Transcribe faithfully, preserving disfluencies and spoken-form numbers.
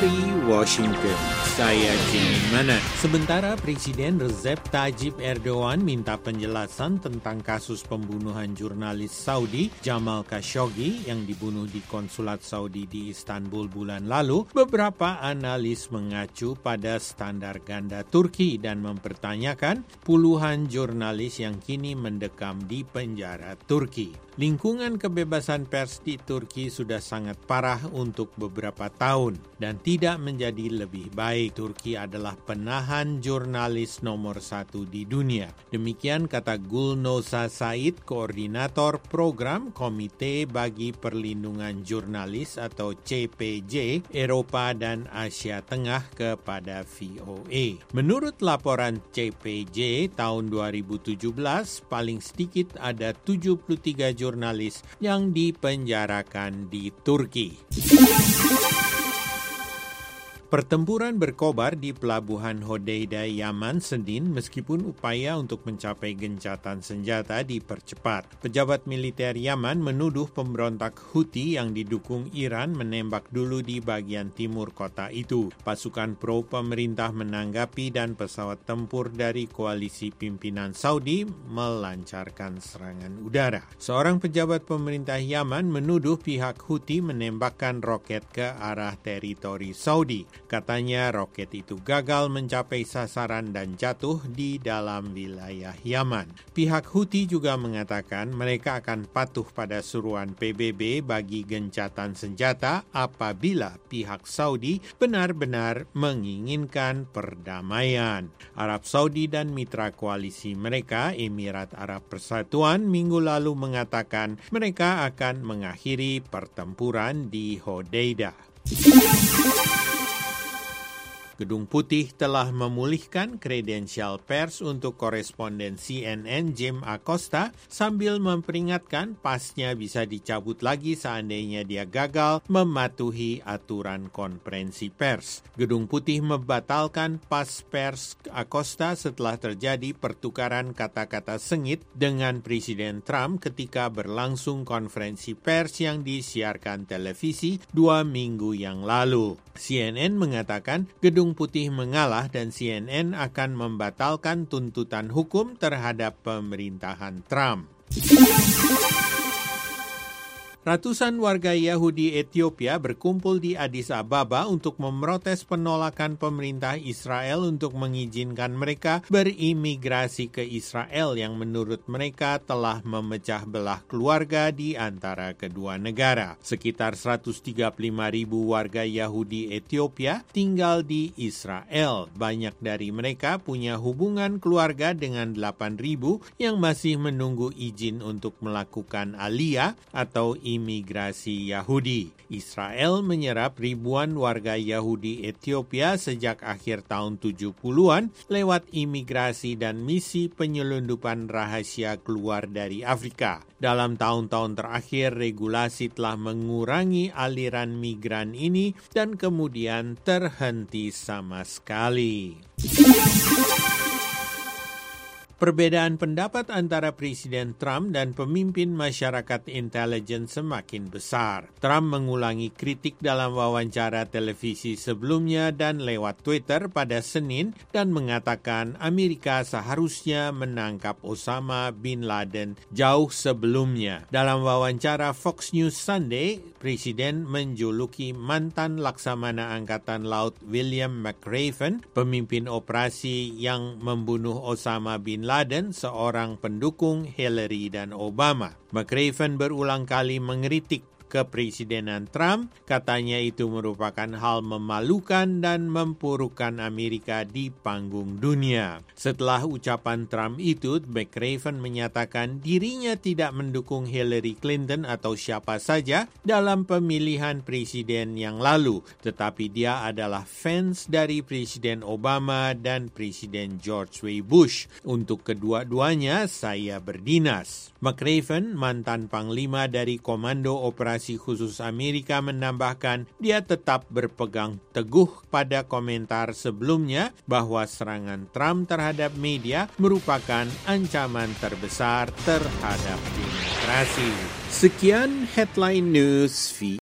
Dari Washington, saya Jimmy Manan. Sementara Presiden Recep Tayyip Erdogan minta penjelasan tentang kasus pembunuhan jurnalis Saudi Jamal Khashoggi yang dibunuh di konsulat Saudi di Istanbul bulan lalu, beberapa analis mengacu pada standar ganda Turki dan mempertanyakan puluhan jurnalis yang kini mendekam di penjara Turki. Lingkungan kebebasan pers di Turki sudah sangat parah untuk beberapa tahun dan tidak menjadi lebih baik. Turki adalah penahan jurnalis nomor satu di dunia. Demikian kata Gulnoza Said, koordinator program Komite bagi Perlindungan Jurnalis atau C P J Eropa dan Asia Tengah kepada V O A. Menurut laporan C P J tahun dua ribu tujuh belas, paling sedikit ada tujuh puluh tiga jurnalis yang dipenjarakan di Turki. Pertempuran berkobar di pelabuhan Hodeida, Yaman, Senin meskipun upaya untuk mencapai gencatan senjata dipercepat. Pejabat militer Yaman menuduh pemberontak Houthi yang didukung Iran menembak dulu di bagian timur kota itu. Pasukan pro pemerintah menanggapi dan pesawat tempur dari koalisi pimpinan Saudi melancarkan serangan udara. Seorang pejabat pemerintah Yaman menuduh pihak Houthi menembakkan roket ke arah teritori Saudi. Katanya roket itu gagal mencapai sasaran dan jatuh di dalam wilayah Yaman. Pihak Houthi juga mengatakan mereka akan patuh pada seruan P B B bagi gencatan senjata apabila pihak Saudi benar-benar menginginkan perdamaian. Arab Saudi dan mitra koalisi mereka, Emirat Arab Persatuan, minggu lalu mengatakan mereka akan mengakhiri pertempuran di Hodeida. Gedung Putih telah memulihkan kredensial pers untuk koresponden C N N Jim Acosta sambil memperingatkan pasnya bisa dicabut lagi seandainya dia gagal mematuhi aturan konferensi pers. Gedung Putih membatalkan pas pers Acosta setelah terjadi pertukaran kata-kata sengit dengan Presiden Trump ketika berlangsung konferensi pers yang disiarkan televisi dua minggu yang lalu. C N N mengatakan Gedung Putih mengalah dan C N N akan membatalkan tuntutan hukum terhadap pemerintahan Trump. Ratusan warga Yahudi Ethiopia berkumpul di Addis Ababa untuk memprotes penolakan pemerintah Israel untuk mengizinkan mereka berimigrasi ke Israel yang menurut mereka telah memecah belah keluarga di antara kedua negara. Sekitar seratus tiga puluh lima ribu warga Yahudi Ethiopia tinggal di Israel. Banyak dari mereka punya hubungan keluarga dengan delapan ribu yang masih menunggu izin untuk melakukan aliyah atau imigrasi Yahudi. Israel menyerap ribuan warga Yahudi Ethiopia sejak akhir tahun tujuh puluhan lewat imigrasi dan misi penyelundupan rahasia keluar dari Afrika. Dalam tahun-tahun terakhir, regulasi telah mengurangi aliran migran ini dan kemudian terhenti sama sekali. Perbedaan pendapat antara Presiden Trump dan pemimpin masyarakat intelijen semakin besar. Trump mengulangi kritik dalam wawancara televisi sebelumnya dan lewat Twitter pada Senin dan mengatakan Amerika seharusnya menangkap Osama bin Laden jauh sebelumnya. Dalam wawancara Fox News Sunday, Presiden menjuluki mantan Laksamana Angkatan Laut William McRaven, pemimpin operasi yang membunuh Osama bin Laden, seorang pendukung Hillary dan Obama. McRaven berulang kali mengkritik kepresidenan Trump, katanya itu merupakan hal memalukan dan mempurukan Amerika di panggung dunia. Setelah ucapan Trump itu, McRaven menyatakan dirinya tidak mendukung Hillary Clinton atau siapa saja dalam pemilihan presiden yang lalu, tetapi dia adalah fans dari Presiden Obama dan Presiden George W. Bush. Untuk kedua-duanya, saya berdinas. McRaven, mantan panglima dari Komando Operasi Khusus Amerika, menambahkan dia tetap berpegang teguh pada komentar sebelumnya bahwa serangan Trump terhadap media merupakan ancaman terbesar terhadap demokrasi. Sekian Headline News V